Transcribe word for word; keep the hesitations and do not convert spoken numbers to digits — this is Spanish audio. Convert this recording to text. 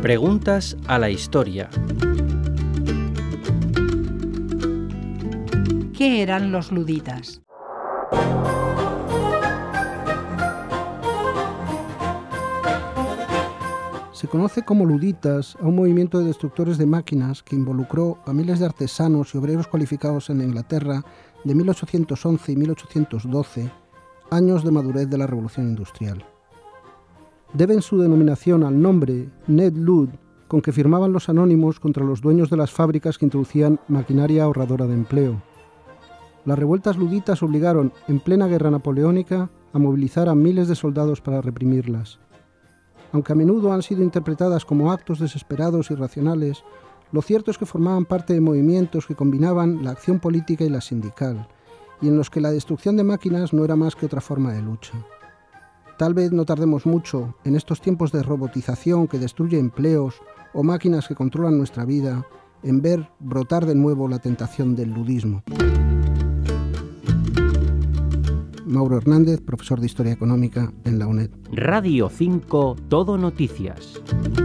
Preguntas a la historia. ¿Qué eran los luditas? Se conoce como luditas a un movimiento de destructores de máquinas que involucró a miles de artesanos y obreros cualificados en Inglaterra de mil ochocientos once y mil ochocientos doce, años de madurez de la Revolución Industrial. Deben su denominación al nombre Ned Ludd con que firmaban los anónimos contra los dueños de las fábricas que introducían maquinaria ahorradora de empleo. Las revueltas luditas obligaron, en plena guerra napoleónica, a movilizar a miles de soldados para reprimirlas. Aunque a menudo han sido interpretadas como actos desesperados y irracionales, lo cierto es que formaban parte de movimientos que combinaban la acción política y la sindical, y en los que la destrucción de máquinas no era más que otra forma de lucha. Tal vez no tardemos mucho, en estos tiempos de robotización que destruye empleos o máquinas que controlan nuestra vida, en ver brotar de nuevo la tentación del ludismo. Mauro Hernández, profesor de Historia Económica en la UNED. Radio cinco, Todo Noticias.